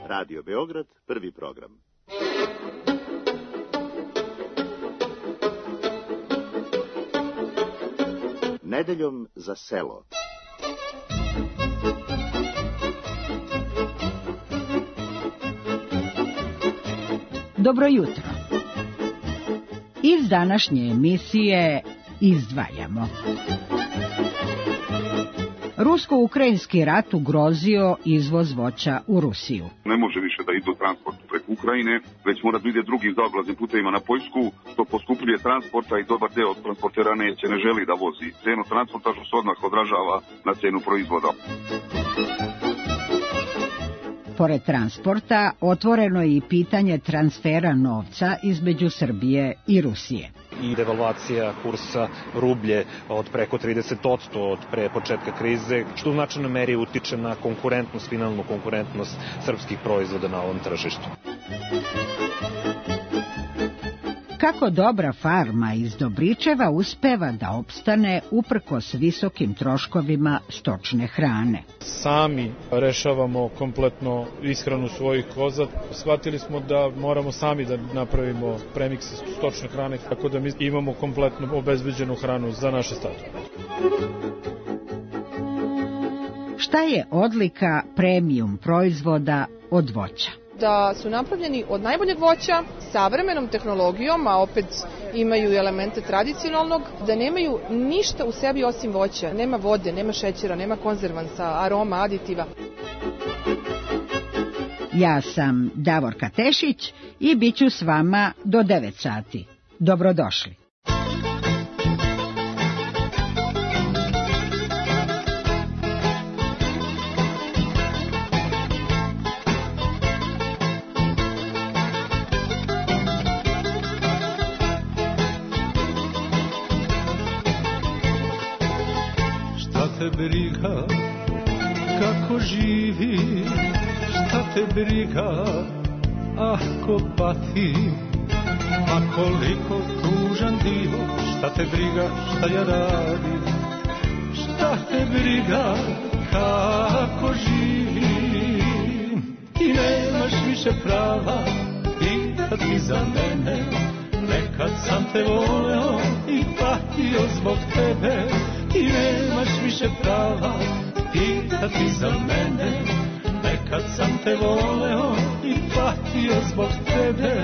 Radio Beograd, prvi program. Nedeljom za selo. Dobro jutro. Iz današnje emisije izdvajamo. Rusko-ukrajinski rat ugrozio izvoz voća u Rusiju. Ne može više da idu transport preko Ukrajine, već mora da ide drugim zaobilaznim putevima na Poljsku, što poskupljuje transporta i dobar deo transportera ne želi da vozi. Cenu transporta što se odmah odražava na cenu proizvoda. Pored transporta, otvoreno je i pitanje transfera novca između Srbije i Rusije. I devalvacija kursa rublje od preko 30% od pre početka krize, što u značajnoj meri utiče na konkurentnost, finalnu konkurentnost srpskih proizvoda na ovom tržištu. Kako dobra farma iz Dobričeva uspeva da opstane uprkos visokim troškovima stočne hrane. Sami rešavamo kompletno ishranu svojih koza. Shvatili smo da moramo sami da napravimo premiks stočne hrane, tako da mi imamo kompletno obezbeđenu hranu za naše stado. Šta je odlika premium proizvoda od voća? Da su napravljeni od najboljeg voća, savremenom tehnologijom, a opet imaju elemente tradicionalnog, da nemaju ništa u sebi osim voća. Nema vode, nema šećera, nema konzervansa, aroma, aditiva. Ja sam Davorka Tešić i bit ću s vama do 9 sati. Dobrodošli. Te briga kako živi, šta te briga ako pati, a koliko tužan dio, šta te briga šta ja radim, šta te briga kako živim. I nemaš više prava pitati za mene, nekad sam te voleo i patio zbog tebe. I nemaš više prava pitati za mene, nekad sam te voleo i patio zbog tebe.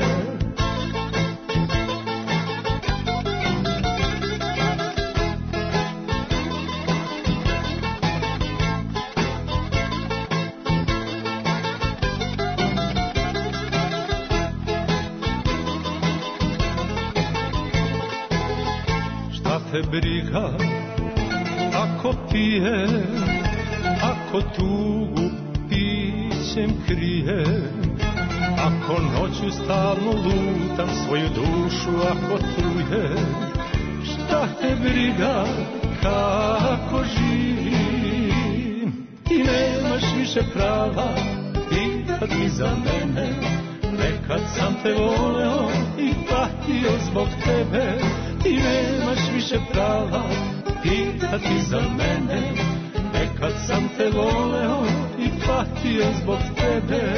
Šta te briga ako pije, ako tugu pićem krije, ako noću stalno lutam svoju dušu, ako truje. Šta te briga kako živim. I nemaš više prava pitati za mene, nekad sam te voleo i patio zbog tebe. I nemaš više prava pitati za mene, nekad sam te voleo i patio zbog tebe.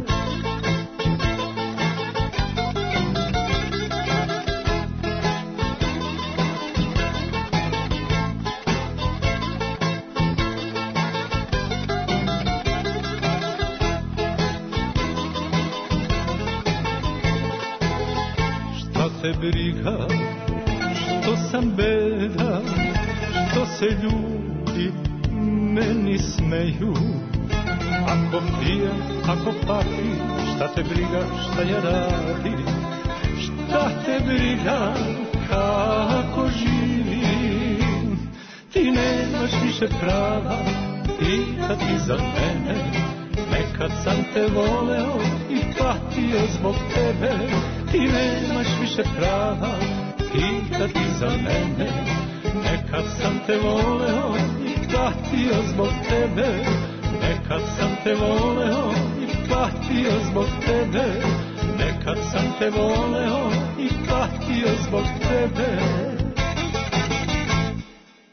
Šta te briga što sam beda, što se ljudi meni smeju. Ako pijem, ako patim, šta te briga šta ja radim, šta te briga kako živim. Ti nemaš više prava pitati za mene, nekad sam te voleo i patio zbog tebe. Ti nemaš više prava pitati za mene, nekad sam te voleo i patio zbog tebe. Nekad sam te voleo i patio zbog tebe. Nekad sam te voleo i patio zbog tebe.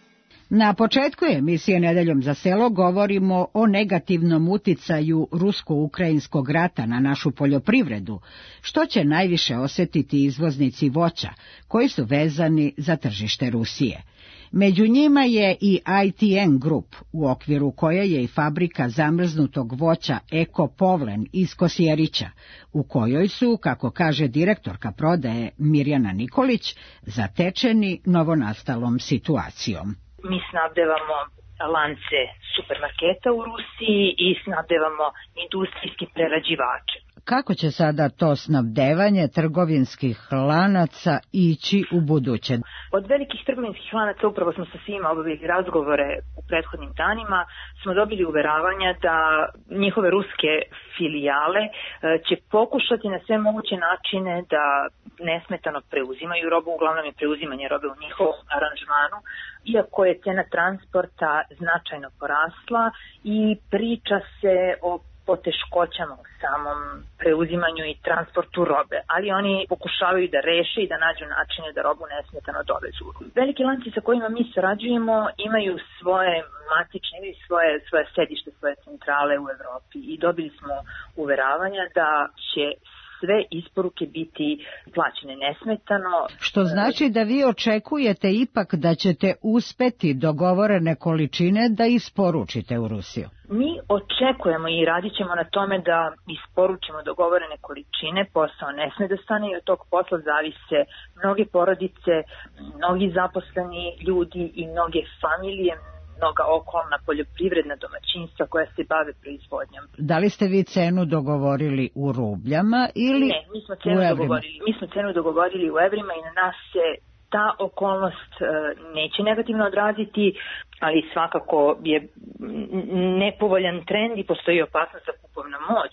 Na početku emisije Nedeljom za selo govorimo o negativnom uticaju rusko-ukrajinskog rata na našu poljoprivredu, što će najviše osjetiti izvoznici voća, koji su vezani za tržište Rusije. Među njima je i ITN Group, u okviru koje je i fabrika zamrznutog voća Eko Povlen iz Kosjerića, u kojoj su, kako kaže direktorka prodaje Mirjana Nikolić, zatečeni novonastalom situacijom. Mi snabdevamo lance supermarketa u Rusiji i snabdevamo industrijski prerađivače. Kako će sada to snabdevanje trgovinskih lanaca ići u buduće? Od velikih trgovinskih lanaca, upravo smo sa svima obavili razgovore u prethodnim danima, smo dobili uveravanja da njihove ruske filijale će pokušati na sve moguće načine da nesmetano preuzimaju robu, uglavnom je preuzimanje robe u njihovom aranžmanu, iako je cena transporta značajno porasla i priča se o poteškoćama u samom preuzimanju i transportu robe, ali oni pokušavaju da reše i da nađu načine da robu nesmetano dovezu. Veliki lanci sa kojima mi sarađujemo imaju svoje matične, imaju svoje sedište, svoje centrale u Evropi i dobili smo uveravanja da će sve isporuke biti plaćene nesmetano. Što znači da vi očekujete ipak da ćete uspeti dogovorene količine da isporučite u Rusiju? Mi očekujemo i radit ćemo na tome da isporučimo dogovorene količine. Posao ne sme da stane i od tog posla zavise mnoge porodice, mnogi zaposleni ljudi i mnoge familije, mnoga okolna poljoprivredna domaćinstva koja se bave proizvodnjom. Da li ste vi cenu dogovorili u rubljama ili Ne, mi smo cenu dogovorili u evrima i na nas se ta okolnost neće negativno odraziti, ali svakako je nepovoljan trend i postoji opasnost za kupovna moć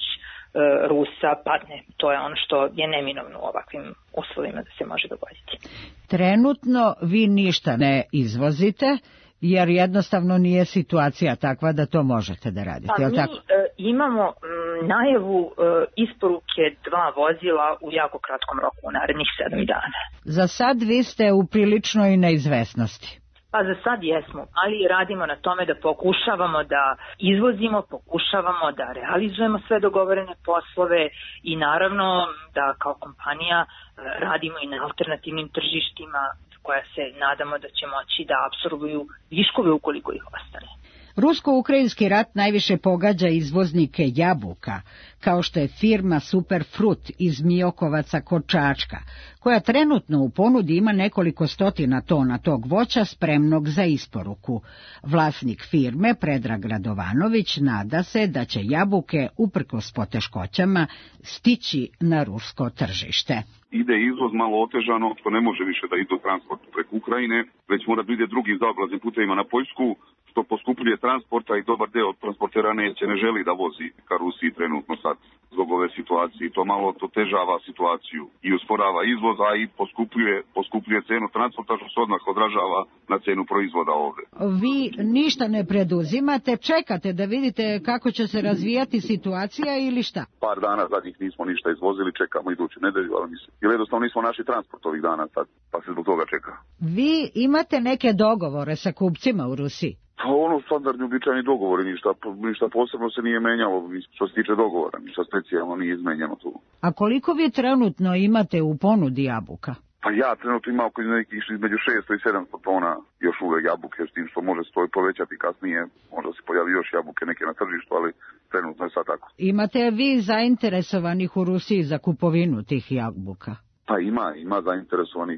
Rusa padne. To je ono što je neminovno u ovakvim uslovima da se može dogoditi. Trenutno vi ništa ne izvozite, jer jednostavno nije situacija takva da to možete da radite. Pa mi imamo najavu isporuke 2 vozila u jako kratkom roku, u narednih 7 dana. Za sad vi ste u priličnoj neizvesnosti. Pa za sad jesmo, ali radimo na tome da pokušavamo da izvozimo, pokušavamo da realizujemo sve dogovorene poslove i naravno da kao kompanija radimo i na alternativnim tržištima koja se nadamo da će moći da apsorbuju viškove ukoliko ih ostane. Rusko-ukrajinski rat najviše pogađa izvoznike jabuka, kao što je firma Superfrut iz Miokovaca kod Čačka, koja trenutno u ponudi ima nekoliko stotina tona tog voća spremnog za isporuku. Vlasnik firme, Predrag Radovanović, nada se da će jabuke, uprkos poteškoćama, stići na rusko tržište. Ide izvoz malo otežano, što ne može više da ide transport preko Ukrajine, već mora da ide drugim zaobilaznim putevima na Poljsku, što poskupljuje transporta i dobar deo od transportera ne želi da vozi ka Rusiji trenutno sad zbog ove situacije. To malo otežava situaciju i usporava izvoz, a i poskupljuje cenu transporta, što se odmah odražava na cenu proizvoda ovde. Vi ništa ne preduzimate, čekate da vidite kako će se razvijati situacija ili šta? Par dana zadnjih nismo ništa izvozili, čekamo iduću nedelju, ali mislim, jer jednostavno nismo našli transport ovih dana sad, pa se zbog toga čeka. Vi imate neke dogovore sa kupcima u Rusiji? Pa standardni običajni dogovori, ništa posebno se nije menjalo što se tiče dogovora, ništa specijalno nije izmenjeno tu. A koliko vi trenutno imate u ponudi jabuka? Pa ja trenutno imam oko nekih između 600 i 700 tona još uvek jabuke, s tim što može se to povećati kasnije, možda se pojavi još jabuke neke na tržištu, ali trenutno je sad tako. Imate vi zainteresovanih u Rusiji za kupovinu tih jabuka? Pa ima zainteresovanih.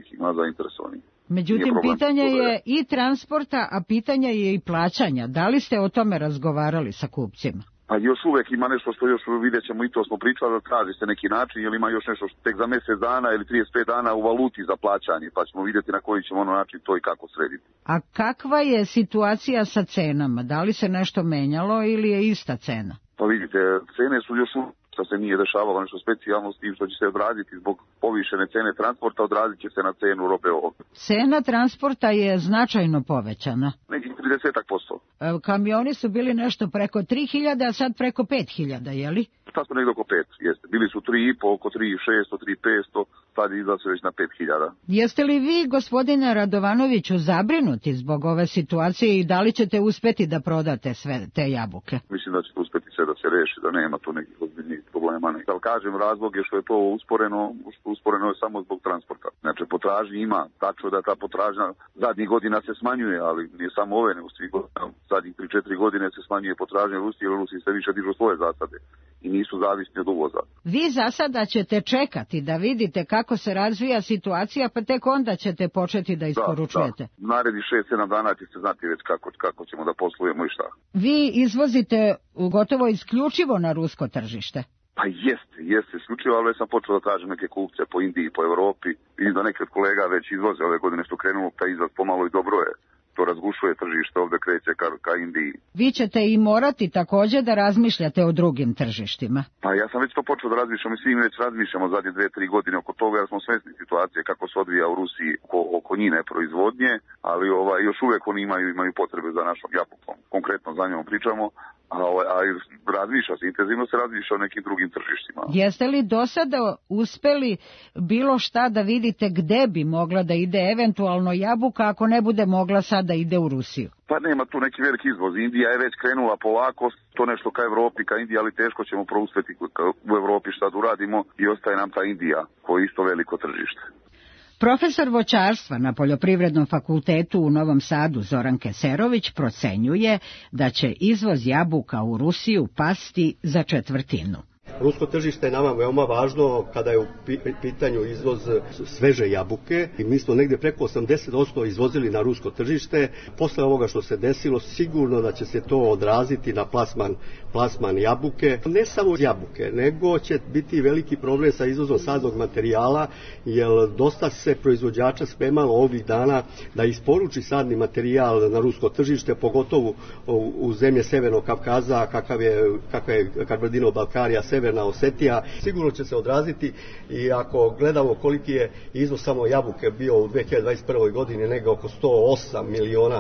Međutim, pitanje je i transporta, a pitanje je i plaćanja. Da li ste o tome razgovarali sa kupcima? Pa još uvek ima nešto što još vidjet ćemo i to smo pričali, da traži se neki način, ili ima još nešto što tek za mjesec dana ili 35 dana u valuti za plaćanje, pa ćemo vidjeti na koji ćemo način to i kako srediti. A kakva je situacija sa cenama? Da li se nešto menjalo ili je ista cena? Pa vidite, cene su još što se nije dešavalo nešto specijalno, s tim što će se odraziti zbog povišene cene transporta, odrazit će se na cenu robe ovdje. Cena transporta je značajno povećana. Nekih 30%. Kamioni su bili nešto preko 3.000, a sad preko 5.000, je li? Sad smo negdje oko 5, jeste. Bili su 3,5, oko 3.600, 3.500, sad izlazi već na 5.000. Jeste li vi, gospodine Radovanoviću, zabrinuti zbog ove situacije i da li ćete uspeti da prodate sve te jabuke? Mislim da će to uspeti sve da se reši, da nema tu nekih ozbiljnih problema. Ali kažem, razlog je što je to usporeno je samo zbog transporta. Znači, potražnje ima, tačno da ta potražnja zadnjih godina se smanjuje, ali nije samo ove, nego svih godina, zadnjih 3-4 godine se smanjuje potražnja Rusije, jer Rusiji se više dižu svoje zasade i nisu zavisni od uvoza. Vi za sada ćete čekati da vidite kako se razvija situacija, pa tek onda ćete početi da isporučujete. Da. Naredni 6-7 dana ćete znati već kako ćemo da poslujemo i šta. Vi izvozite gotovo isključivo na rusko tržište? Pa jeste isključivo, ali sam počeo da tražim neke kupce po Indiji, po Evropi. Vidim da neki od kolega već izvoze ove godine što krenulo, taj izvoz pomalo i dobro je. To razgušuje tržište, ovdje kreće ka Indiji. Vi ćete i morati također da razmišljate o drugim tržištima. Pa ja sam već to počeo da razmišljam i svi mi već razmišljamo zadnje 2-3 godine oko toga, jer smo svjesni situacije kako se odvija u Rusiji oko njine proizvodnje, ali još uvijek oni imaju potrebe za našom jabukom. Konkretno za njom pričamo, a intenzivno se razmišlja o nekim drugim tržištima. Jeste li do sada uspeli bilo šta da vidite gde bi mogla da ide eventualno jabuka ako ne bude mogla sad da ide u Rusiju? Pa nema tu neki veliki izvoz. Indija je već krenula polako, to nešto ka Evropi, ka Indiji, ali teško ćemo prouspeti u Evropi šta da uradimo i ostaje nam ta Indija, koja je isto veliko tržište. Profesor voćarstva na Poljoprivrednom fakultetu u Novom Sadu Zoran Keserović procenjuje da će izvoz jabuka u Rusiju pasti za 1/4. Rusko tržište je nama veoma važno kada je u pitanju izvoz sveže jabuke i mi smo negdje preko 80% izvozili na rusko tržište. Posle ovoga što se desilo, sigurno da će se to odraziti na plasman jabuke. Ne samo jabuke, nego će biti veliki problem sa izvozom sadnog materijala, jer dosta se proizvođača spremalo ovih dana da isporuči sadni materijal na rusko tržište, pogotovo u zemlje Severnog Kavkaza, kakva je Kabardino-Balkarija, Severna Osetija. Sigurno će se odraziti i ako gledamo koliki je izvoz samo jabuke bio u 2021. godini, negdje oko $108 miliona,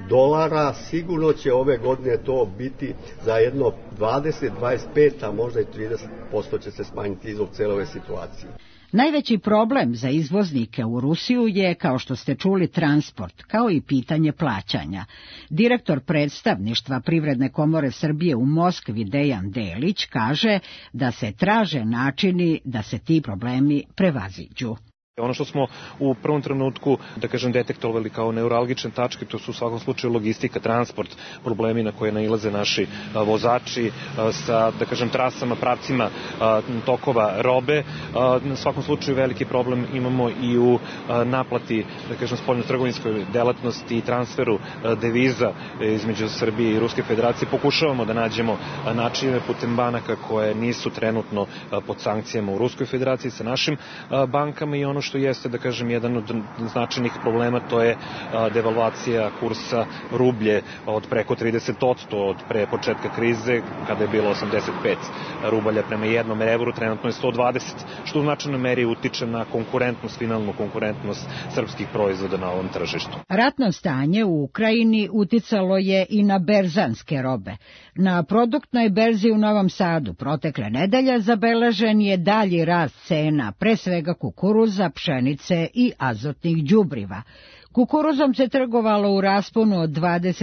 sigurno će ove godine to biti za jedno 20, 25, a možda i 30% će se smanjiti izvoz cijele ove situacije. Najveći problem za izvoznike u Rusiju je, kao što ste čuli, transport, kao i pitanje plaćanja. Direktor predstavništva Privredne komore Srbije u Moskvi Dejan Delić kaže da se traže načini da se ti problemi prevaziđu. Ono što smo u prvom trenutku, detektovali kao neuralgične tačke, to su u svakom slučaju logistika, transport, problemi na koje nailaze naši vozači sa, trasama, pravcima tokova robe. Na svakom slučaju veliki problem imamo i u naplati, spoljnotrgovinskoj delatnosti i transferu deviza između Srbije i Ruske federacije. Pokušavamo da nađemo načine putem banaka koje nisu trenutno pod sankcijama u Ruskoj federaciji sa našim bankama i ono što jeste, jedan od značajnih problema, to je devalvacija kursa rublje od preko 30% od pre početka krize, kada je bilo 85 rubalja prema jednom evru, trenutno je 120, što u značajnoj meri utiče na finalnu konkurentnost srpskih proizvoda na ovom tržištu. Ratno stanje u Ukrajini uticalo je i na berzanske robe. Na produktnoj berzi u Novom Sadu protekle nedelje zabeležen je dalji rast cena, pre svega kukuruza, pšenice i azotnih đubriva. Kukuruzom se trgovalo u rasponu od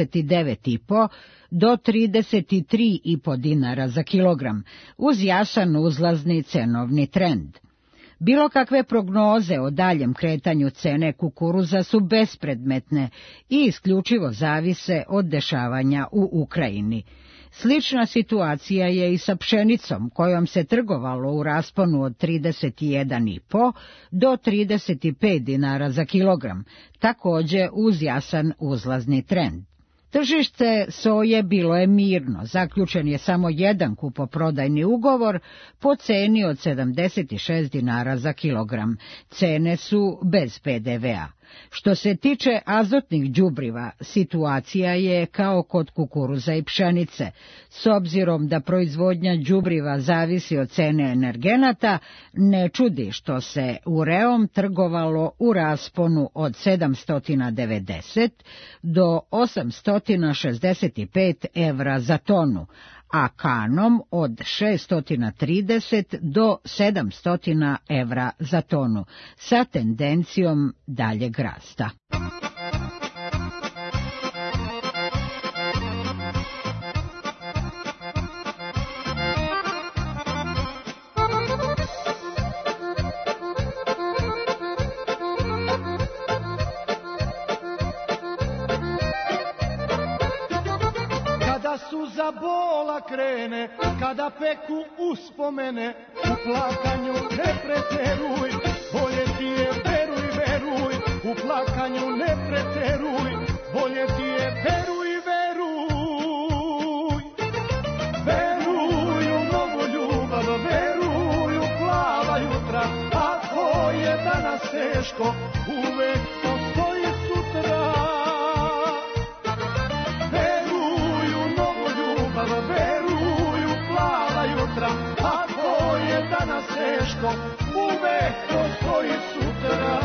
29,5 do 33,5 dinara za kilogram, uz jasan uzlazni cenovni trend. Bilo kakve prognoze o daljem kretanju cene kukuruza su bespredmetne i isključivo zavise od dešavanja u Ukrajini. Slična situacija je i sa pšenicom, kojom se trgovalo u rasponu od 31,5 do 35 dinara za kilogram, također uz jasan uzlazni trend. Tržište soje bilo je mirno, zaključen je samo jedan kupoprodajni ugovor po ceni od 76 dinara za kilogram. Cene su bez PDV-a. Što se tiče azotnih đubriva, situacija je kao kod kukuruza i pšenice. S obzirom da proizvodnja đubriva zavisi od cene energenata, ne čudi što se ureom trgovalo u rasponu od 790 do 865 evra za tonu, a kanom od 630 do 700 evra za tonu, sa tendencijom daljeg rasta. Suza bola krene, kada peku uspomene, u plakanju ne preteruj, bolje ti je veruj, veruj, u plakanju ne preteruj, bolje ti je veruj, veruj. Veruj u novu ljubav, veruj u plava jutra, ako je danas teško, uvek postoji sutra. Ako je danas teško, uvek postoji sutra.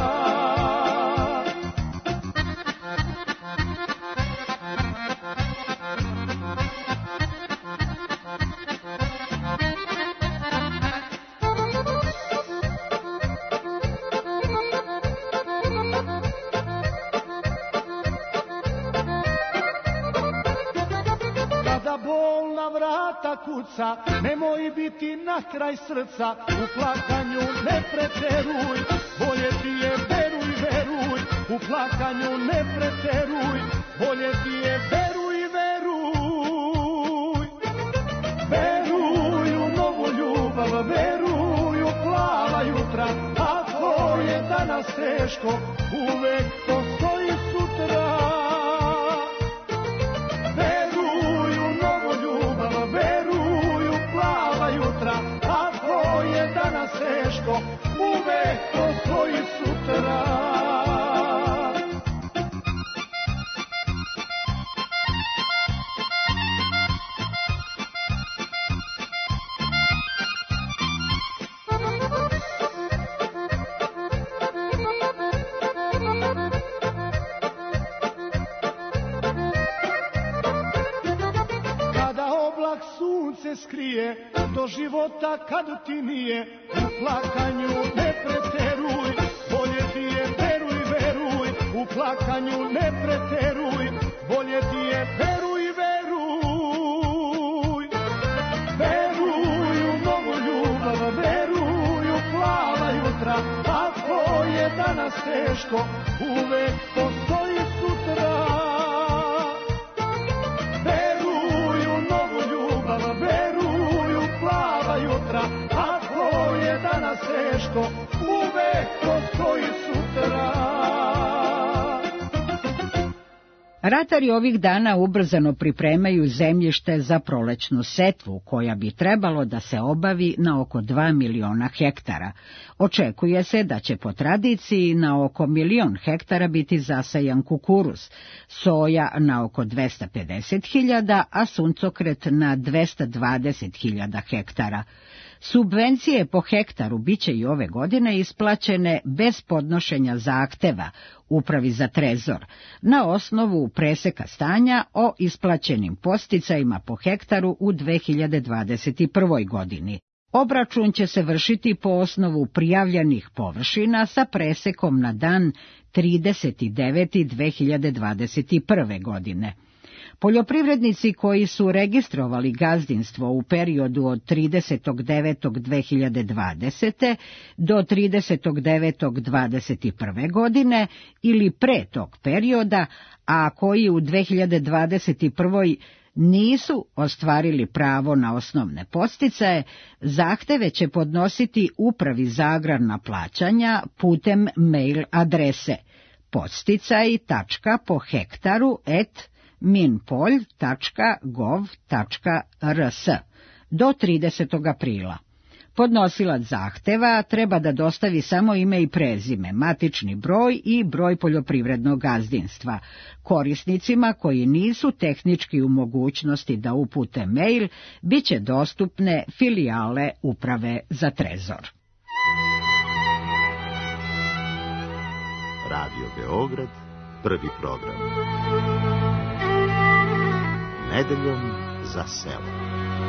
Kuca, nemoj biti na kraj srca, u plakanju ne preteruj, bolje ti je veruj, veruj, u plakanju ne preteruj, bolje ti je veruj, veruj. Veruj u novu ljubav, veruj u plava jutra, ako je danas teško, uvek postoji sutra. Teško, uvek postoji sutra. Kada oblak sunce skrije, do života kad ti nije, u plakanju ne preteruj, bolje ti je veruj, veruj, u plakanju ne preteruj, bolje ti je veruj, veruj. Veruj u novu ljubav, veruj u plava jutra, ako je danas teško, uvek postoji sutra. Veruj u novu ljubav, veruj u plava jutra, ako je danas teško, uvek postoji sutra. Ratari ovih dana ubrzano pripremaju zemljište za prolećnu setvu, koja bi trebalo da se obavi na oko 2 miliona hektara. Očekuje se da će po tradiciji na oko 1.000.000 hektara biti zasajan kukuruz, soja na oko 250.000, a suncokret na 220.000 hektara. Subvencije po hektaru biće i ove godine isplaćene bez podnošenja zahteva Upravi za trezor, na osnovu preseka stanja o isplaćenim podsticajima po hektaru u 2021. godini. Obračun će se vršiti po osnovu prijavljenih površina sa presekom na dan 30.9.2021. godine. Poljoprivrednici koji su registrovali gazdinstvo u periodu od 30.9.2020. do 30.9.2021. godine ili pre tog perioda, a koji u 2021. nisu ostvarili pravo na osnovne podsticaje, zahteve će podnositi Upravi za agrarna plaćanja putem mail adrese podsticaj.pohektaru@minpolj.gov.rs do 30. aprila. Podnosilac zahteva treba da dostavi samo ime i prezime, matični broj i broj poljoprivrednog gazdinstva. Korisnicima koji nisu tehnički u mogućnosti da upute mail, bit će dostupne filijale Uprave za trezor. Radio Beograd, prvi program. Nedeljom za selo.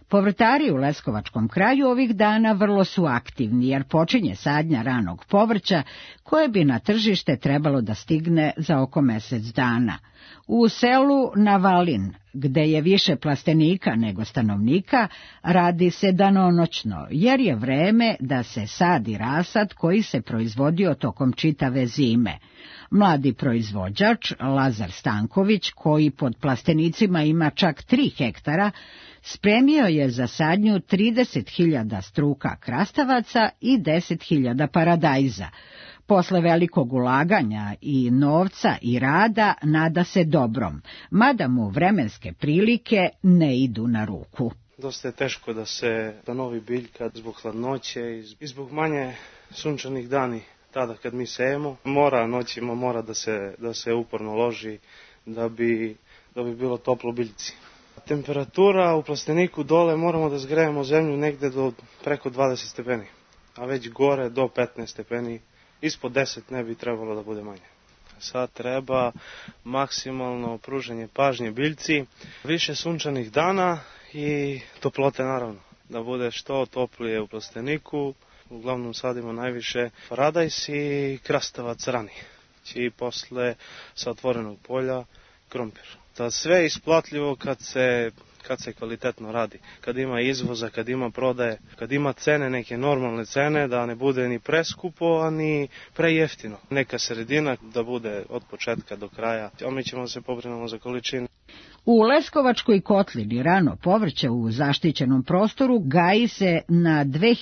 Povrtari u Leskovačkom kraju ovih dana vrlo su aktivni, jer počinje sadnja ranog povrća, koje bi na tržište trebalo da stigne za oko mjesec dana. U selu Navalin, gde je više plastenika nego stanovnika, radi se danonoćno, jer je vreme da se sadi rasad koji se proizvodio tokom čitave zime. Mladi proizvođač, Lazar Stanković, koji pod plastenicima ima čak 3 hektara, spremio je za sadnju 30.000 struka krastavaca i 10.000 paradajza. Posle velikog ulaganja i novca i rada nada se dobrom, mada mu vremenske prilike ne idu na ruku. Dosta je teško da se novi biljka zbog hladnoće i zbog manje sunčanih dani. Tada kad mi sejemo, noćima mora da se uporno loži da bi bilo toplo biljci. Temperatura u plasteniku dole moramo da zgrejemo zemlju negde do preko 20 stepeni, a već gore do 15 stepeni. Ispod 10 ne bi trebalo da bude manje. Sad treba maksimalno pružanje pažnje biljci, više sunčanih dana i toplote naravno. Da bude što toplije u plasteniku, uglavnom sadimo najviše paradajz i krastavac rani. I posle sa otvorenog polja krompir. Da sve je isplatljivo kad se kvalitetno radi. Kad ima izvoza, kad ima prodaje, kad ima cene, neke normalne cene, da ne bude ni preskupo, a ni prejeftino. Neka sredina da bude od početka do kraja, a mi ćemo se pobrinemo za količinu. U Leskovačkoj kotlini rano povrće u zaštićenom prostoru gaji se na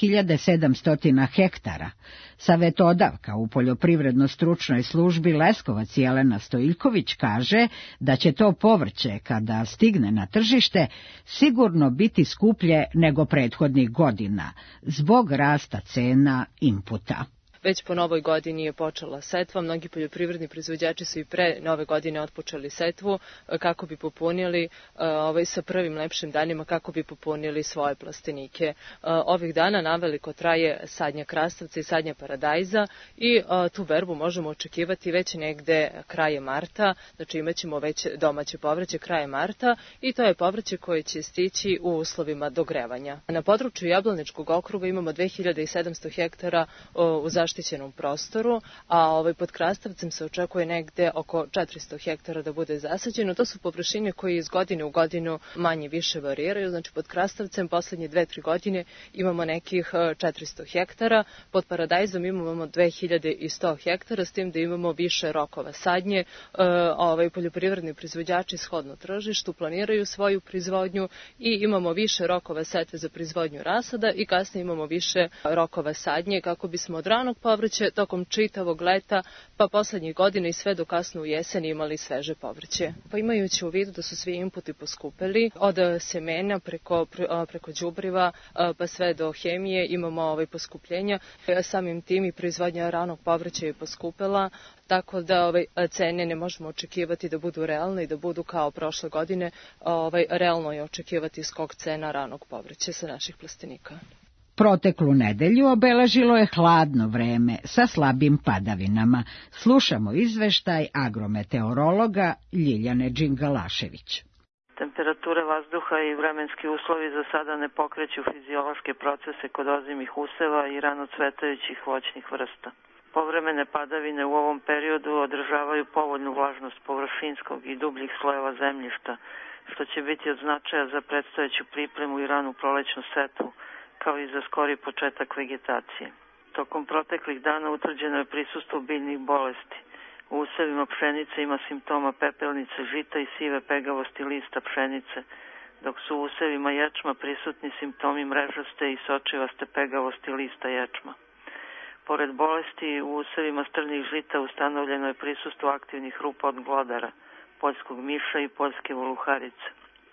2700 hektara. Savetodavka u poljoprivredno-stručnoj službi Leskovac Jelena Stojiljković kaže da će to povrće, kada stigne na tržište, sigurno biti skuplje nego prethodnih godina, zbog rasta cena inputa. Već po novoj godini je počela setva, mnogi poljoprivredni proizvođači su i pre nove godine otpočeli setvu kako bi popunili sa prvim lepšim danima, kako bi popunili svoje plastenike. Ovih dana naveliko traje sadnja krastavca i sadnja paradajza i tu berbu možemo očekivati već negde kraje marta, znači imat ćemo već domaće povrće kraje marta i to je povrće koje će stići u uslovima dogrevanja. Na području Jablaničkog okruga imamo 2700 hektara u zaštićenom prostoru, a pod krastavcem se očekuje negde oko 400 hektara da bude zasađeno. To su površine koje iz godine u godinu manje više variraju, znači pod krastavcem poslednje 2-3 godine imamo nekih 400 hektara, pod paradajzom imamo 2100 hektara, s tim da imamo više rokova sadnje. Poljoprivredni proizvođači shodno tržištu planiraju svoju proizvodnju i imamo više rokova setve za proizvodnju rasada i kasnije imamo više rokova sadnje kako bismo od ranog povrće tokom čitavog leta pa poslednjih godina i sve do kasno u jesen imali sveže povrće. Pa imajući u vidu da su svi inputi poskupeli, od semena preko đubriva pa sve do hemije imamo poskupljenja. Samim tim i proizvodnja ranog povrća je poskupela, tako da cene ne možemo očekivati da budu realne i da budu kao prošle godine. Realno je očekivati skok cena ranog povrća sa naših plastenika. Proteklu nedelju obeležilo je hladno vreme sa slabim padavinama. Slušamo izveštaj agrometeorologa Ljiljane Đingalašević. Temperature vazduha i vremenski uslovi za sada ne pokreću fiziološke procese kod ozimih useva i rano cvetajućih voćnih vrsta. Povremene padavine u ovom periodu održavaju povoljnu vlažnost površinskog i dubljih slojeva zemljišta, što će biti od značaja za predstojeću pripremu i ranu prolećnu setvu, kao i za skori početak vegetacije. Tokom proteklih dana utvrđeno je prisustvo biljnih bolesti. U usevima pšenice ima simptoma pepelnice žita i sive pegavosti lista pšenice, dok su u usevima ječma prisutni simptomi mrežaste i sočivaste pegavosti lista ječma. Pored bolesti u usevima strnih žita ustanovljeno je prisustvo aktivnih rupa od glodara, poljskog miša i poljske voluharice.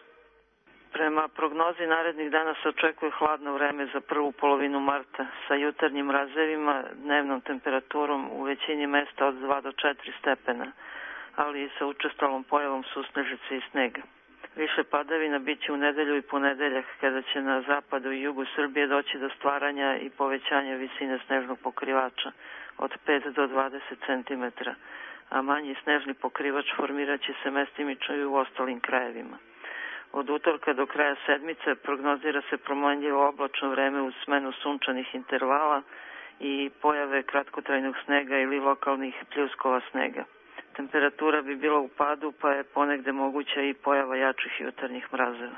Prema prognozi narednih dana se očekuje hladno vreme za prvu polovinu marta sa jutarnjim razevima, dnevnom temperaturom u većini mesta od 2 do 4 stepena, ali i sa učestalom pojavom susnežice i snega. Više padavina biće u nedelju i ponedeljak, kada će na zapadu i jugu Srbije doći do stvaranja i povećanja visine snežnog pokrivača od 5 do 20 cm, a manji snežni pokrivač formirat će se mestimično i u ostalim krajevima. Od utorka do kraja sedmice prognozira se promenljivo oblačno vreme uz smenu sunčanih intervala i pojave kratkotrajnog snega ili lokalnih pljuskova snega. Temperatura bi bila u padu, pa je ponegde moguća i pojava jačih jutarnjih mrazeva.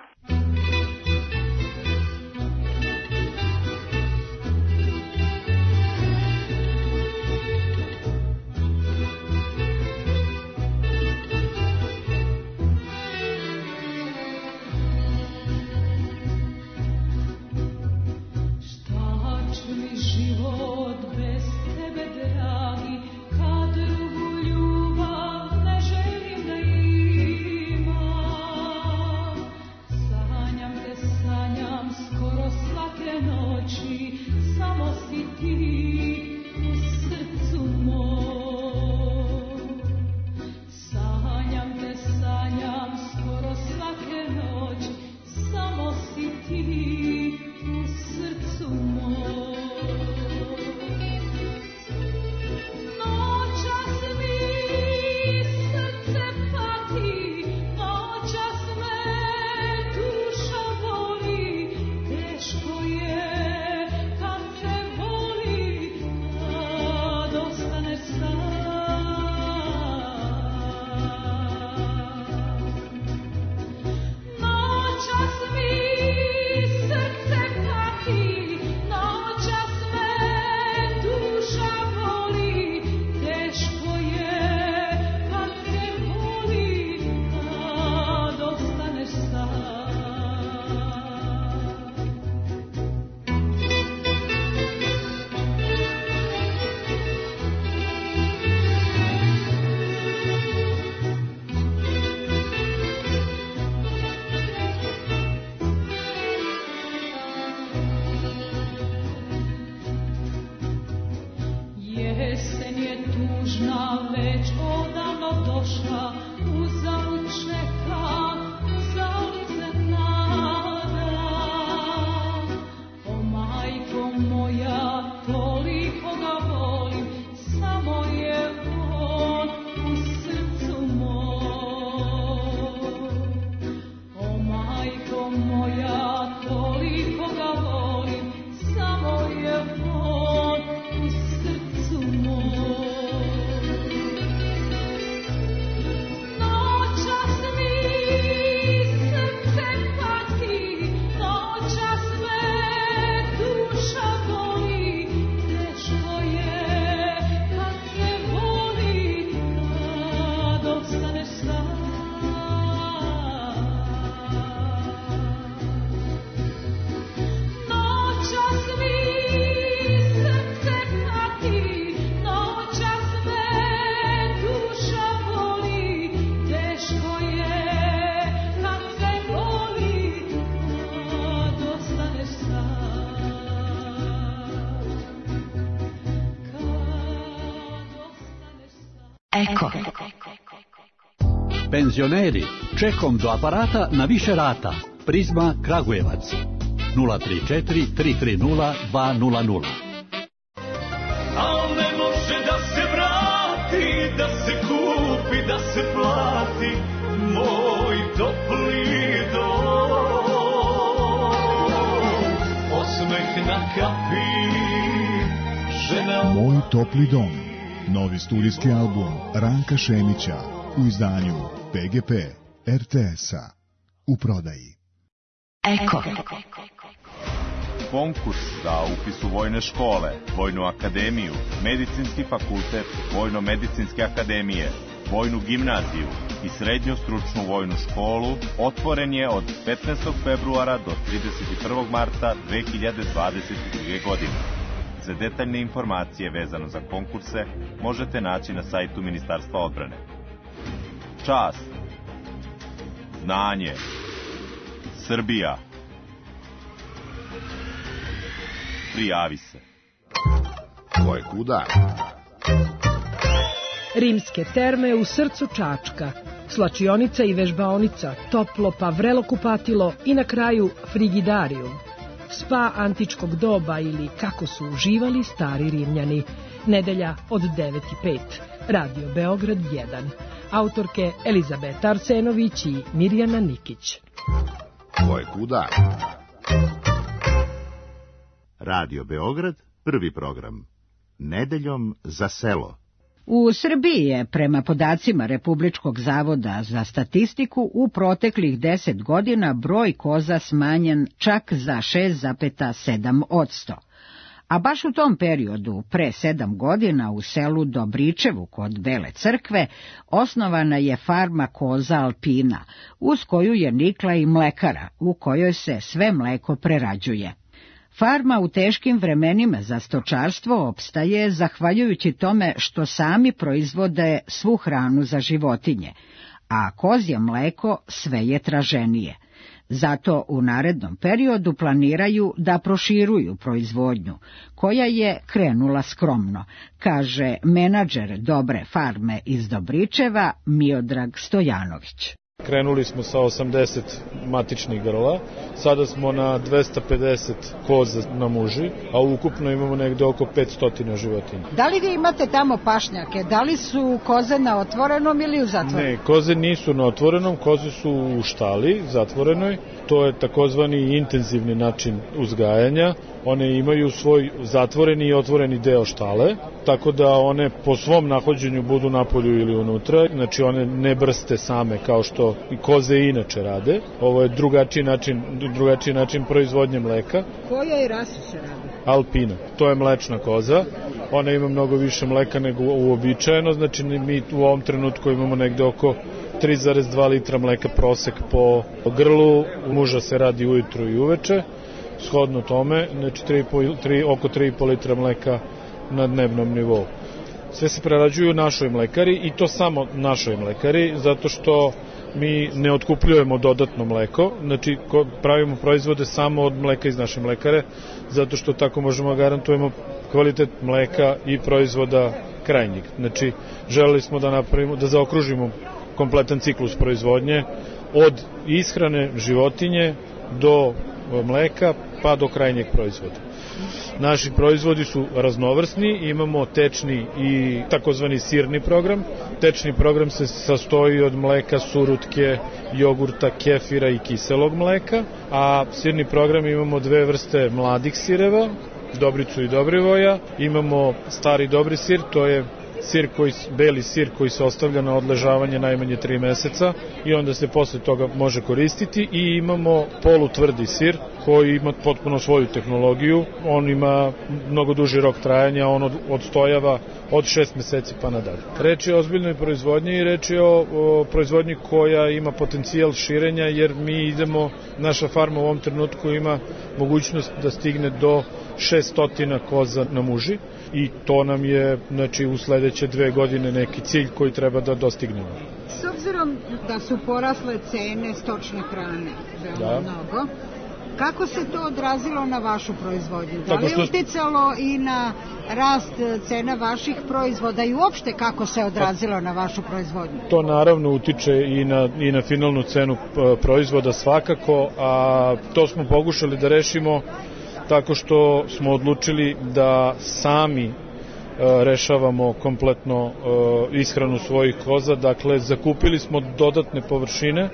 Eko. Penzioneri, čekom do aparata na više rata. Prizma Kragujevac 034 330 200. Al ne može da se vrati, da se kupi, da se plati moj topli dom. Osmeh na kapi, žena... Moj topli dom. Novi studijski album Ranka Šemića u izdanju PGP RTS-a u prodaji. Eko. Konkurs za upis u vojne škole, Vojnu akademiju, Medicinski fakultet Vojno-medicinske akademije, Vojnu gimnaziju i Srednju stručnu vojnu školu otvoren je od 15. februara do 31. marta 2022. godine. Za detaljne informacije vezano za konkurse možete naći na sajtu Ministarstva odbrane. Čast, znanje, Srbija. Prijavi se. Ko je kuda? Rimske terme u srcu Čačka, slačionica i vežbaonica, toplo pa vrelo kupatilo i na kraju frigidarijum. Spa antičkog doba ili kako su uživali stari Rimljani. Nedelja od 9:05. Radio Beograd 1. Autorke Elizabeta Arsenović i Mirjana Nikić. Ko je kuda? Radio Beograd, prvi program. Nedeljom za selo. U Srbiji je, prema podacima Republičkog zavoda za statistiku, u proteklih 10 godina broj koza smanjen čak za 6,7%. A baš u tom periodu, pre 7 godina, u selu Dobričevu kod Bele crkve, osnovana je farma koza Alpina, uz koju je nikla i mlekara, u kojoj se sve mleko prerađuje. Farma u teškim vremenima za stočarstvo opstaje zahvaljujući tome što sami proizvode svu hranu za životinje, a kozje mleko sve je traženije. Zato u narednom periodu planiraju da proširuju proizvodnju, koja je krenula skromno, kaže menadžer Dobre farme iz Dobričeva Miodrag Stojanović. Krenuli smo sa 80 matičnih grla, sada smo na 250 koza na muži, a ukupno imamo negde oko 500 životinja. Da li vi imate tamo pašnjake? Da li su koze na otvorenom ili u zatvorenom? Ne, koze nisu na otvorenom, koze su u štali, zatvorenoj. To je takozvani intenzivni način uzgajanja. One imaju svoj zatvoreni i otvoreni deo štale, tako da one po svom nahođenju budu napolju ili unutra, znači one ne brste same kao što i koze inače rade. Ovo je drugačiji način proizvodnje mleka. Koje rase se radi? Alpina, to je mlečna koza. Ona ima mnogo više mleka nego uobičajeno, znači mi u ovom trenutku imamo negde oko 3,2 litra mleka prosek po grlu, muža se radi ujutru i uveče, shodno tome, znači oko 3,5 litra mleka na dnevnom nivou. Sve se prerađuju u našoj mlekari i to samo našoj mlekari, zato što mi ne otkupljujemo dodatno mleko, znači pravimo proizvode samo od mleka iz naše mlekare, zato što tako možemo garantujemo kvalitet mleka i proizvoda krajnjeg. Znači, želeli smo da zaokružimo kompletan ciklus proizvodnje od ishrane životinje do mleka pa do krajnjeg proizvoda. Naši proizvodi su raznovrsni, imamo tečni i takozvani sirni program. Tečni program se sastoji od mleka, surutke, jogurta, kefira i kiselog mleka, a sirni program imamo dve vrste mladih sireva, Dobricu i Dobrivoja. Imamo stari dobri sir, to je beli sir koji se ostavlja na odležavanje najmanje 3 meseca i onda se posle toga može koristiti, i imamo polutvrdi sir koji ima potpuno svoju tehnologiju, on ima mnogo duži rok trajanja, on odstojava od 6 meseci pa nadalje. Reč je o ozbiljnoj proizvodnji i reč je o proizvodnji koja ima potencijal širenja, jer naša farma u ovom trenutku ima mogućnost da stigne do 600 koza na muži, i to nam je, znači, u sledeće 2 godine neki cilj koji treba da dostignemo. S obzirom da su porasle cene stočne hrane veoma mnogo, kako se to odrazilo na vašu proizvodnju? Da li je uticalo i na rast cena vaših proizvoda i uopšte kako se odrazilo na vašu proizvodnju? To naravno utiče i na finalnu cenu proizvoda svakako, a to smo pokušali da rešimo tako što smo odlučili da sami rešavamo kompletno ishranu svojih koza, dakle zakupili smo dodatne površine.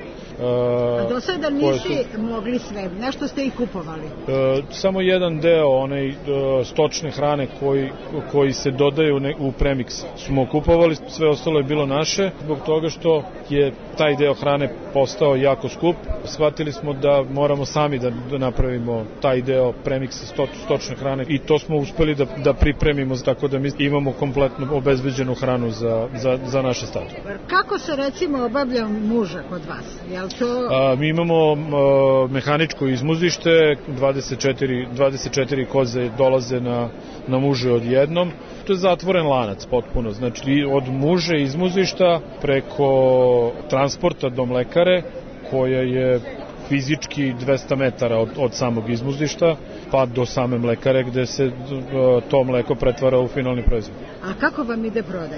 A do sada nisi mogli sve, nešto ste ih kupovali? Samo jedan deo stočne hrane koji se dodaju u premiks smo kupovali, sve ostalo je bilo naše, zbog toga što je taj deo hrane postao jako skup. Shvatili smo da moramo sami da napravimo taj deo premiksa stočne hrane i to smo uspeli da pripremimo, tako da mi imamo kompletno obezbeđenu hranu za naše stado. Kako se recimo obavlja muža kod vas? Mi imamo mehaničko izmuzište, 24 koze dolaze na muže odjednom. To je zatvoren lanac potpuno, znači od muže izmuzišta preko transporta do mlekare, koja je fizički 200 metara od samog izmuzišta, pa do same mlekare gde se to mleko pretvara u finalni proizvod. A kako vam ide prodaja?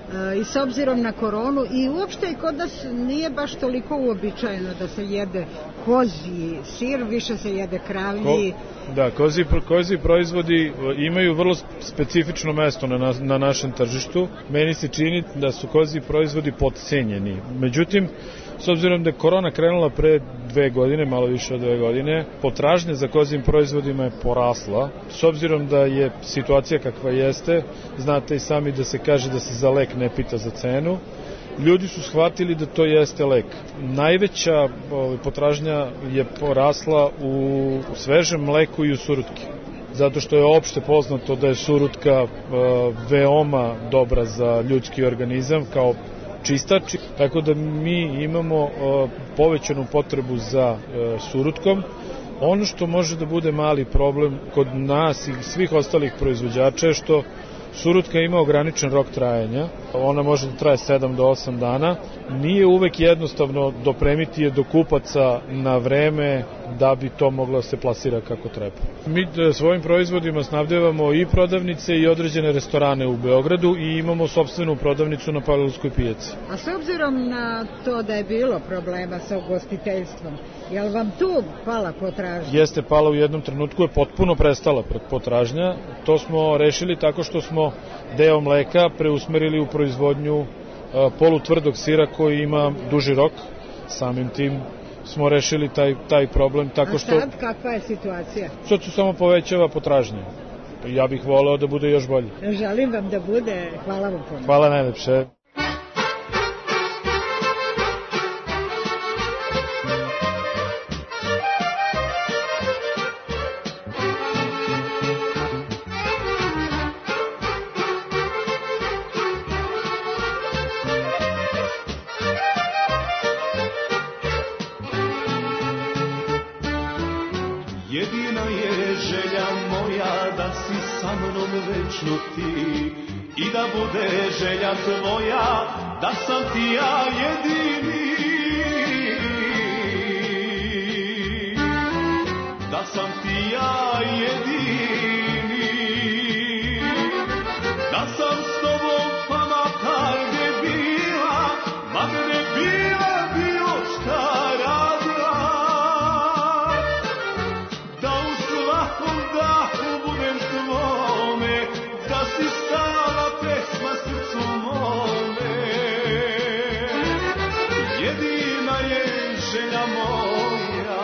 i s obzirom na koronu i uopšte kod nas nije baš toliko uobičajeno da se jede kozji sir, više se jede kravlji. Da, kozji proizvodi imaju vrlo specifično mesto na našem tržištu. Meni se čini da su kozji proizvodi potcenjeni. Međutim, s obzirom da je korona krenula pre 2 godine, malo više od 2 godine, potražnja za kozjim proizvodima je porasla. S obzirom da je situacija kakva jeste, znate i sami da se kaže da se za lek ne pita za cenu, ljudi su shvatili da to jeste lek. Najveća potražnja je porasla u svežem mleku i u surutki. Zato što je opšte poznato da je surutka veoma dobra za ljudski organizam kao čistač, tako da mi imamo povećanu potrebu za surutkom. Ono što može da bude mali problem kod nas i svih ostalih proizvođača je što surutka ima ograničen rok trajanja, ona može da traje 7 do 8 dana. Nije uvek jednostavno dopremiti je do kupaca na vreme da bi to moglo da se plasira kako treba. Mi svojim proizvodima snabdevamo i prodavnice i određene restorane u Beogradu i imamo sopstvenu prodavnicu na Pavlovskoj pijaci. A s obzirom na to da je bilo problema sa ugostiteljstvom, je li vam tu pala potražnja? Jeste pala u jednom trenutku, je potpuno prestala potražnja. To smo rešili tako što smo deo mleka preusmerili u proizvodnju polutvrdog sira koji ima duži rok. Samim tim smo rešili taj problem tako što... A sad kakva je situacija? Sad se samo povećava potražnja. Ja bih voleo da bude još bolje. Želim vam da bude. Hvala vam puno. Hvala najlepše. I da bude želja tvoja, da sam ti ja jedini, da sam ti ja jedini, da sam s tobom pa makar ne bila, makar ne bila bilo šta radila, da u svakom dahu budem tvome, da si stala pesma srcu mome, jedina je želja moja.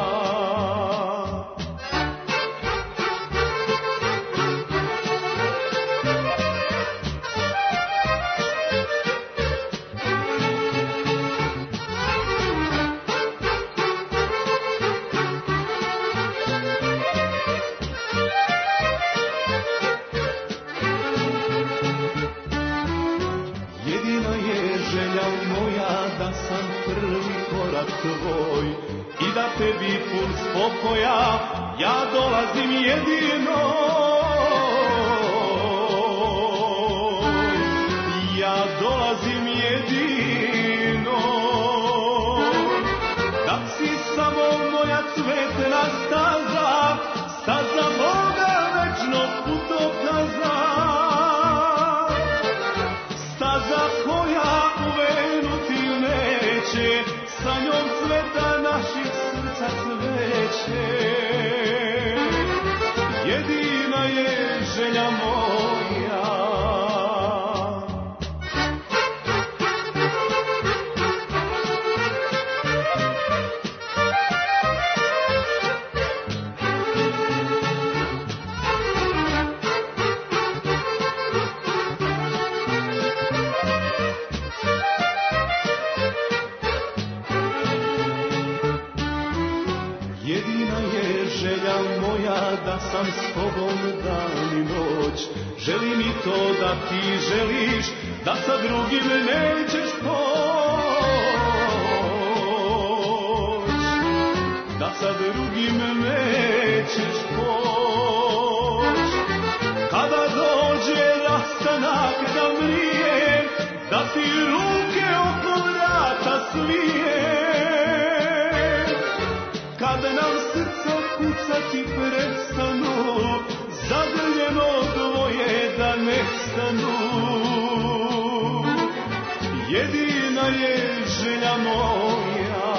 Tvoj, i da tebi pun spokoja ja dolazim jedino, ja dolazim jedino, da si samo moja cvetna staza, staza Boga večnog putokaza, staza koja u venu ti neće, sa njom cveta naših srca cveće, jedina je želja moja. Da sam s tobom dan i noć, želim i to da ti želiš, da sa drugim nećeš poć, da sa drugim nećeš poć. Kada dođe rastanak da mrije, da ti ruke oko vrata svije, kada nam srca kucati prestanu, zadrljeno dvoje da nestanu. jedina je želja moja.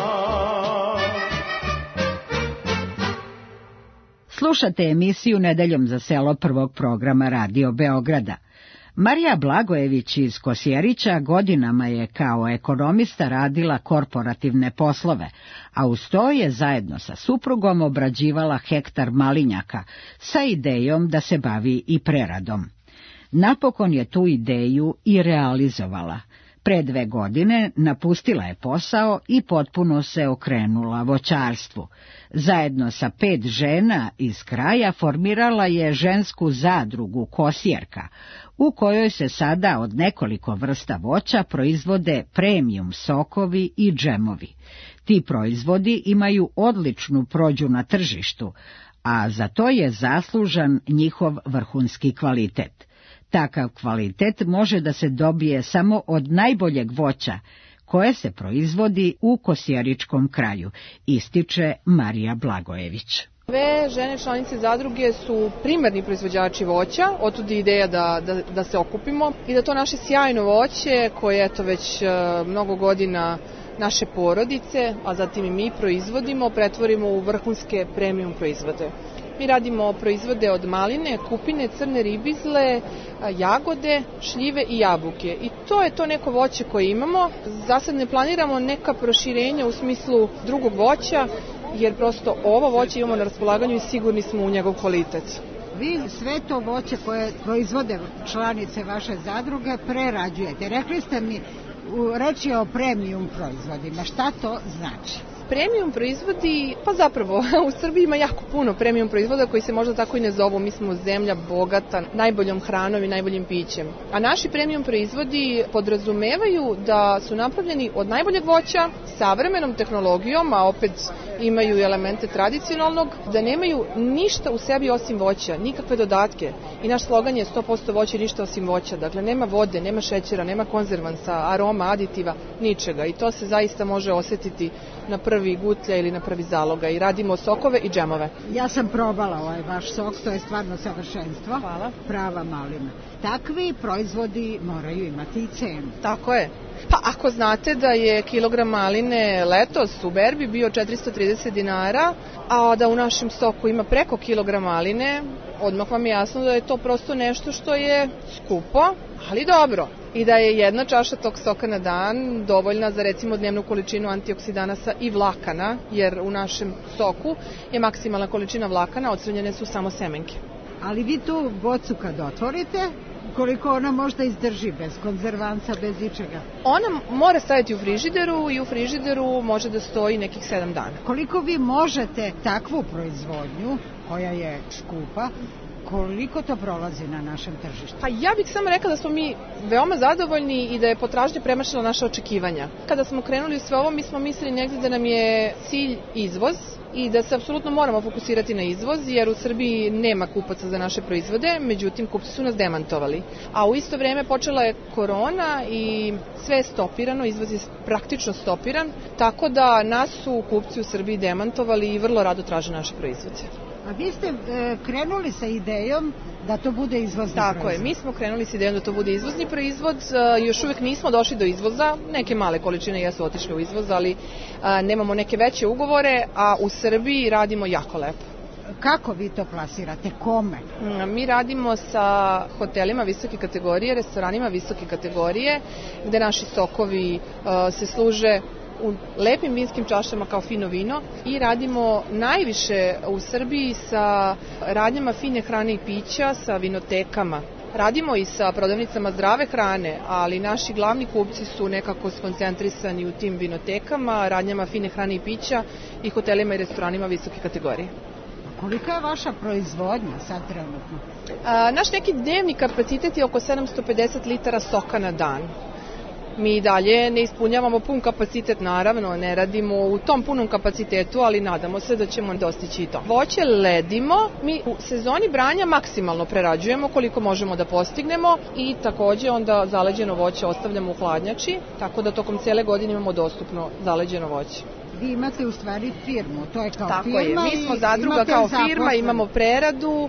Slušate emisiju Nedeljom za selo prvog programa Radio Beograda. Marija Blagojević iz Kosjerića godinama je kao ekonomista radila korporativne poslove, a uz to je zajedno sa suprugom obrađivala hektar malinjaka sa idejom da se bavi i preradom. Napokon je tu ideju i realizovala. Pre 2 godine napustila je posao i potpuno se okrenula voćarstvu. Zajedno sa 5 žena iz kraja formirala je žensku zadrugu Kosjerka, u kojoj se sada od nekoliko vrsta voća proizvode premium sokovi i džemovi. Ti proizvodi imaju odličnu prođu na tržištu, a za to je zaslužan njihov vrhunski kvalitet. Takav kvalitet može da se dobije samo od najboljeg voća, koje se proizvodi u Kosjeričkom kraju, ističe Marija Blagojević. Sve žene članice zadruge su primarni proizvođači voća, otud je ideja da se okupimo i da to naše sjajno voće, koje eto već mnogo godina naše porodice, a zatim i mi proizvodimo, pretvorimo u vrhunske premium proizvode. Mi radimo proizvode od maline, kupine, crne ribizle, jagode, šljive i jabuke. I to je to neko voće koje imamo. Zasad ne planiramo neka proširenja u smislu drugog voća, jer prosto ovo voće imamo na raspolaganju i sigurni smo u njegov kvalitet. Vi sve to voće koje proizvode članice vaše zadruge prerađujete. Rekli ste mi reći o premium proizvodima. Šta to znači? Premium proizvodi, pa zapravo u Srbiji ima jako puno premium proizvoda koji se možda tako i ne zovu. Mi smo zemlja bogata najboljom hranom i najboljim pićem. A naši premium proizvodi podrazumevaju da su napravljeni od najboljeg voća, savremenom tehnologijom, a opet imaju elemente tradicionalnog, da nemaju ništa u sebi osim voća, nikakve dodatke. I naš slogan je 100% voće, ništa osim voća. Dakle, nema vode, nema šećera, nema konzervansa, aroma, aditiva, ničega. I to se zaista može osetiti na prvi gutlja ili na prvi zaloga i radimo sokove i džemove. Ja sam probala ovaj vaš sok, to je stvarno savršenstvo. Hvala. Prava malina. Takvi proizvodi moraju imati i cenu. Tako je. Pa ako znate da je kilogram maline letos u berbi bio 430 dinara, a da u našem stoku ima preko kilogram maline, odmah vam je jasno da je to prosto nešto što je skupo, ali dobro. I da je jedna čaša tog soka na dan dovoljna za recimo dnevnu količinu antioksidanasa i vlakana, jer u našem soku je maksimalna količina vlakana, odstranjene su samo semenke. Ali vi tu bocu kad otvorite, koliko ona možda izdrži bez konzervansa, bez ičega? Ona mora stajati u frižideru i u frižideru može da stoji nekih 7 dana. Koliko vi možete takvu proizvodnju, koja je skupa, koliko to prolazi na našem tržištu? Pa ja bih samo rekla da smo mi veoma zadovoljni i da je potražnja premašila naše očekivanja. Kada smo krenuli u sve ovo, mi smo mislili negde da nam je cilj izvoz i da se apsolutno moramo fokusirati na izvoz, jer u Srbiji nema kupaca za naše proizvode, međutim kupci su nas demantovali. A u isto vreme počela je korona i sve je stopirano, izvoz je praktično stopiran, tako da nas su kupci u Srbiji demantovali i vrlo rado traže naše proizvode. A vi ste krenuli sa idejom da to bude izvozni proizvod? Tako je, mi smo krenuli sa idejom da to bude izvozni proizvod, još uvek nismo došli do izvoza, neke male količine jesu otišle u izvoz, ali nemamo neke veće ugovore, a u Srbiji radimo jako lepo. Kako vi to plasirate? Kome? Mi radimo sa hotelima visoke kategorije, restoranima visoke kategorije, gde naši sokovi se služe u lepim vinskim čašama kao fino vino i radimo najviše u Srbiji sa radnjama fine hrane i pića, sa vinotekama. Radimo i sa prodavnicama zdrave hrane, ali naši glavni kupci su nekako skoncentrisani u tim vinotekama, radnjama fine hrane i pića i hotelima i restoranima visoke kategorije. Kolika je vaša proizvodnja sad trenutno? Naš neki dnevni kapacitet je oko 750 litara soka na dan. Mi dalje ne ispunjavamo pun kapacitet, naravno, ne radimo u tom punom kapacitetu, ali nadamo se da ćemo dostići i to. Voće ledimo, mi u sezoni branja maksimalno prerađujemo koliko možemo da postignemo i takođe onda zaleđeno voće ostavljamo u hladnjači, tako da tokom cele godine imamo dostupno zaleđeno voće. Vi imate u stvari firmu, to je kao tako firma. Tako je, mi smo zadruga kao firma, imamo preradu,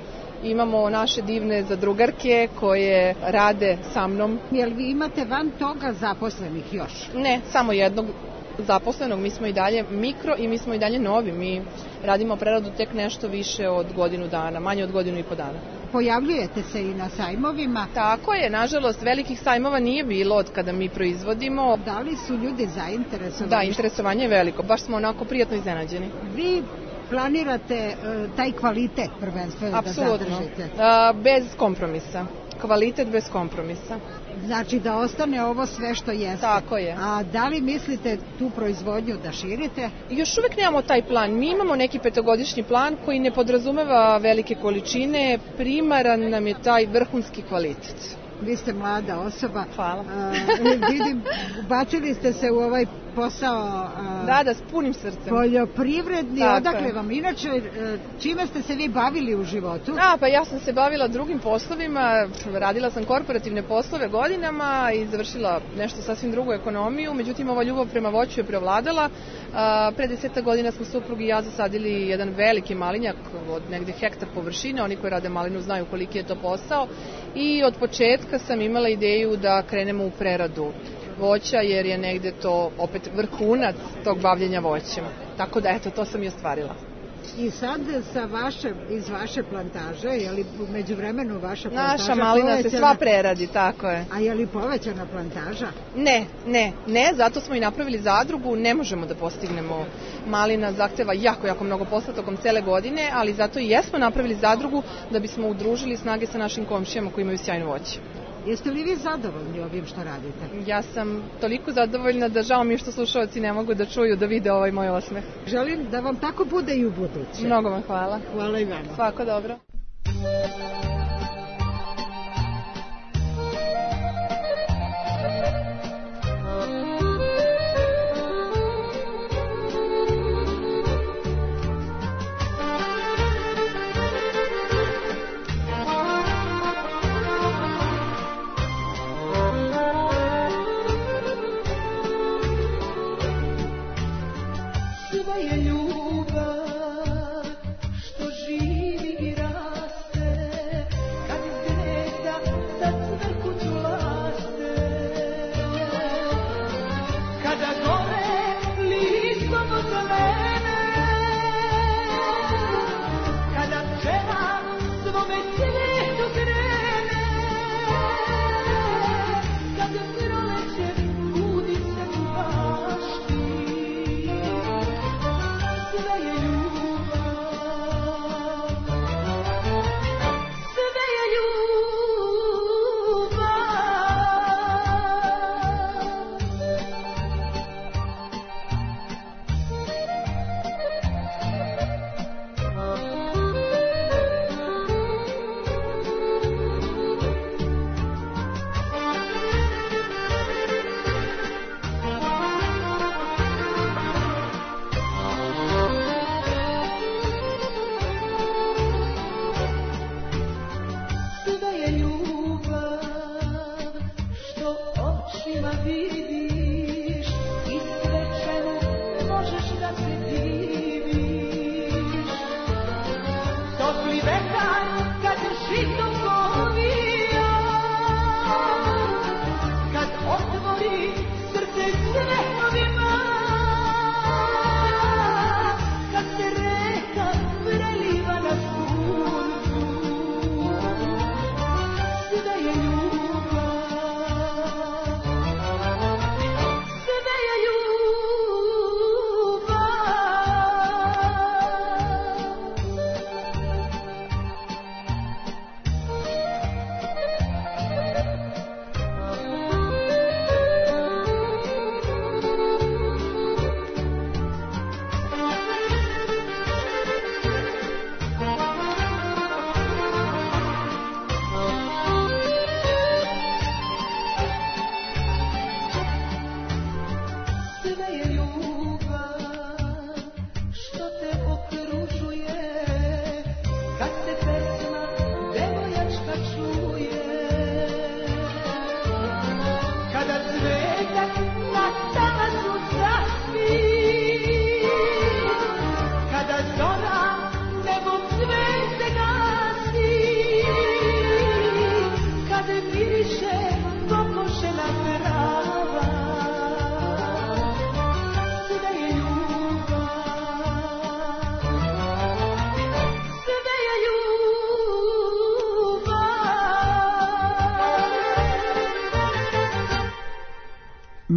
Imamo naše divne zadrugarke koje rade sa mnom. Jel vi imate van toga zaposlenih još? Ne, samo jednog zaposlenog, mi smo i dalje mikro i mi smo i dalje novi. Mi radimo preradu tek nešto više od godinu dana, manje od godinu i po dana. Pojavljujete se i na sajmovima? Tako je, nažalost, velikih sajmova nije bilo od kada mi proizvodimo. Da li su ljudi zainteresovani? Da, interesovanje je veliko, baš smo onako prijatno iznenađeni. Vi planirate taj kvalitet prvenstveno da zadržite? Bez kompromisa. Kvalitet bez kompromisa. Znači da ostane ovo sve što jeste. Tako je. A da li mislite tu proizvodnju da širite? Još uvek nemamo taj plan. Mi imamo neki 5-godišnji plan koji ne podrazumeva velike količine. Primaran nam je taj vrhunski kvalitet. Vi ste mlada osoba. Hvala. Vidim, bacili ste se u ovaj posao. Da, s punim srcem. Poljoprivredni, odakle vam? Inače, čime ste se vi bavili u životu? Pa ja sam se bavila drugim poslovima, radila sam korporativne poslove godinama i završila nešto sasvim drugu ekonomiju, međutim ova ljubav prema voću je prevladala. Pre 10 godina smo suprug i ja zasadili jedan veliki malinjak od negde hektar površine, oni koji rade malinu znaju koliki je to posao i od početka sam imala ideju da krenemo u preradu voća jer je negde to opet vrhunac tog bavljenja voćem. Tako da eto, to sam i ostvarila. I sad iz vaše plantaže, je li među vremenu vaša plantaža naša malina povećana? Se sva preradi, tako je. A je li povećana plantaža? Ne, zato smo i napravili zadrugu, ne možemo da postignemo. Malina zahteva jako mnogo posla tokom cele godine, ali zato i jesmo napravili zadrugu da bismo udružili snage sa našim komšijama koji imaju sjajno voće. Jeste li vi zadovoljni ovim što radite? Ja sam toliko zadovoljna da žao mi što slušalci ne mogu da čuju, da vide ovaj moj osmeh. Želim da vam tako bude i u buduće. Mnogo vam hvala. Hvala i vama. Svako dobro.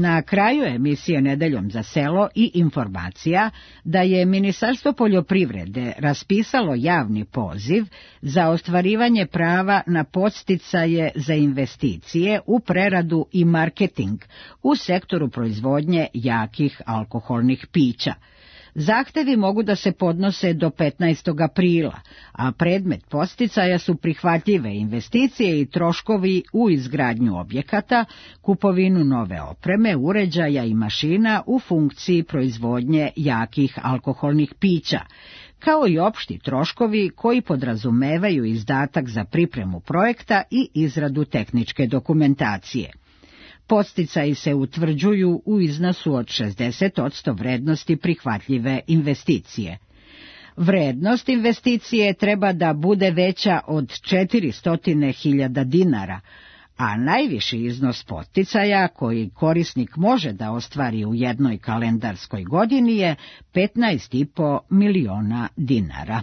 Na kraju emisije Nedeljom za selo i informacija da je Ministarstvo poljoprivrede raspisalo javni poziv za ostvarivanje prava na podsticaje za investicije u preradu i marketing u sektoru proizvodnje jakih alkoholnih pića. Zahtevi mogu da se podnose do 15. aprila, a predmet podsticaja su prihvatljive investicije i troškovi u izgradnju objekata, kupovinu nove opreme, uređaja i mašina u funkciji proizvodnje jakih alkoholnih pića, kao i opšti troškovi koji podrazumevaju izdatak za pripremu projekta i izradu tehničke dokumentacije. Podsticaji se utvrđuju u iznosu od 60% vrednosti prihvatljive investicije. Vrednost investicije treba da bude veća od 400.000 dinara, a najviši iznos podsticaja koji korisnik može da ostvari u jednoj kalendarskoj godini je 15,5 miliona dinara.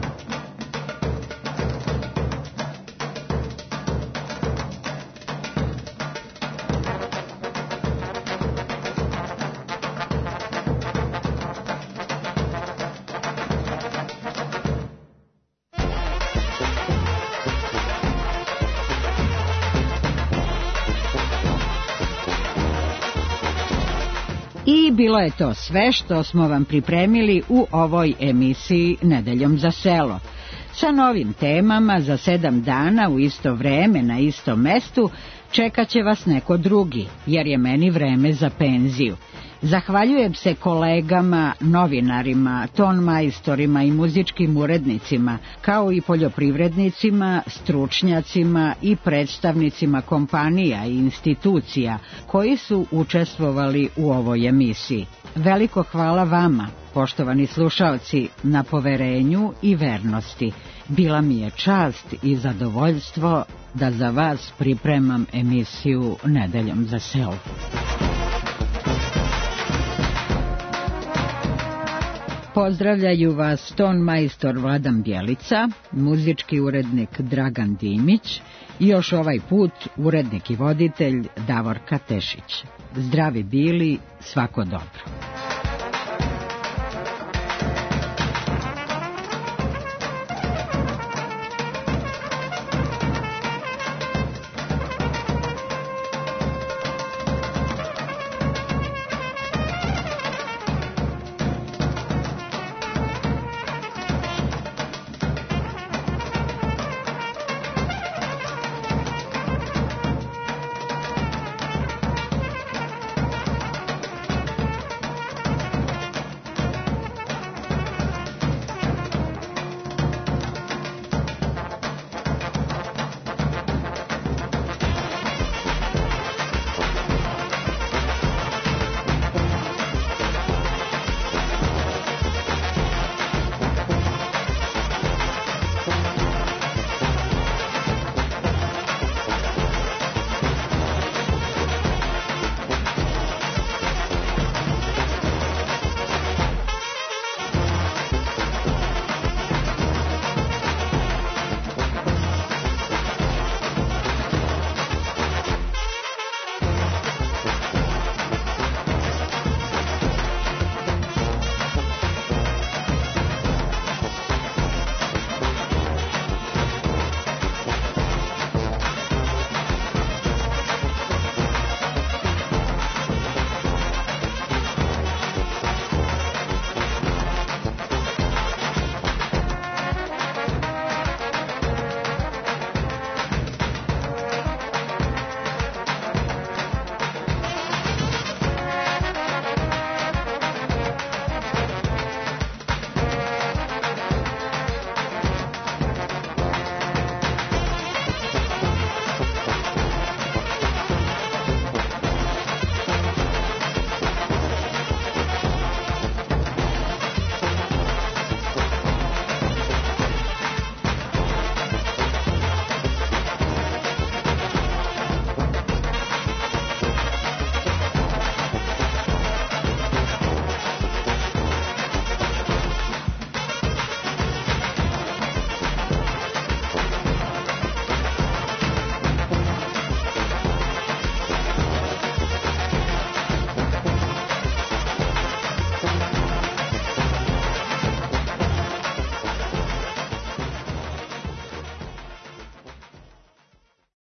I bilo je to sve što smo vam pripremili u ovoj emisiji Nedeljom za selo. Sa novim temama za 7 dana u isto vreme na istom mestu čekat će vas neko drugi, jer je meni vreme za penziju. Zahvaljujem se kolegama, novinarima, tonmajstorima i muzičkim urednicima, kao i poljoprivrednicima, stručnjacima i predstavnicima kompanija i institucija koji su učestvovali u ovoj emisiji. Veliko hvala vama, poštovani slušaoci, na poverenju i vernosti. Bila mi je čast i zadovoljstvo da za vas pripremam emisiju Nedeljom za selo. Pozdravljaju vas tonmajstor Vladan Bjelica, muzički urednik Dragan Dimić i još ovaj put urednik i voditelj Davorka Tešić. Zdravi bili, svako dobro.